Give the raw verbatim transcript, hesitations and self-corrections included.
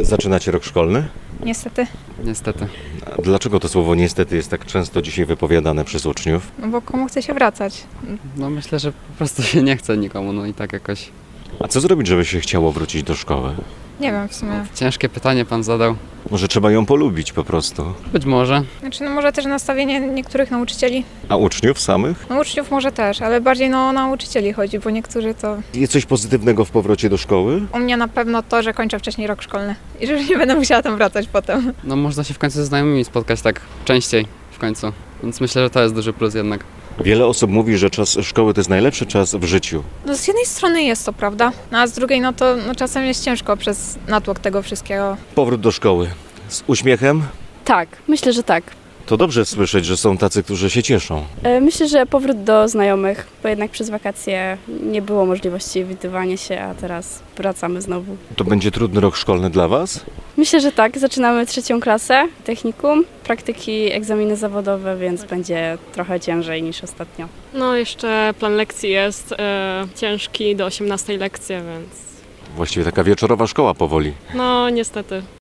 Zaczynacie rok szkolny? Niestety, Niestety. A dlaczego to słowo niestety jest tak często dzisiaj wypowiadane przez uczniów? no bo komu chce się wracać? No myślę, że po prostu się nie chce nikomu, no i tak jakoś. A co zrobić, żeby się chciało wrócić do szkoły? Nie wiem w sumie. Ciężkie pytanie pan zadał. Może trzeba ją polubić po prostu. Być może. Znaczy, no może też nastawienie niektórych nauczycieli. A uczniów samych? No uczniów może też, ale bardziej no, o nauczycieli chodzi, bo niektórzy to... Jest coś pozytywnego w powrocie do szkoły? U mnie na pewno to, że kończę wcześniej rok szkolny i że nie będę musiała tam wracać potem. No można się w końcu ze znajomymi spotkać tak częściej w końcu. Więc myślę, że to jest duży plus jednak. Wiele osób mówi, że czas szkoły to jest najlepszy czas w życiu. No z jednej strony jest to prawda, no, a z drugiej no to no, czasem jest ciężko przez natłok tego wszystkiego. Powrót do szkoły. Z uśmiechem? Tak, myślę, że tak. To dobrze słyszeć, że są tacy, którzy się cieszą. E, Myślę, że powrót do znajomych, bo jednak przez wakacje nie było możliwości widywania się, a teraz wracamy znowu. To będzie trudny rok szkolny dla Was? Myślę, że tak. Zaczynamy trzecią klasę, technikum, praktyki, egzaminy zawodowe, więc będzie trochę ciężej niż ostatnio. No jeszcze plan lekcji jest e, ciężki do osiemnastej lekcji, więc Właściwie taka wieczorowa szkoła powoli. no niestety.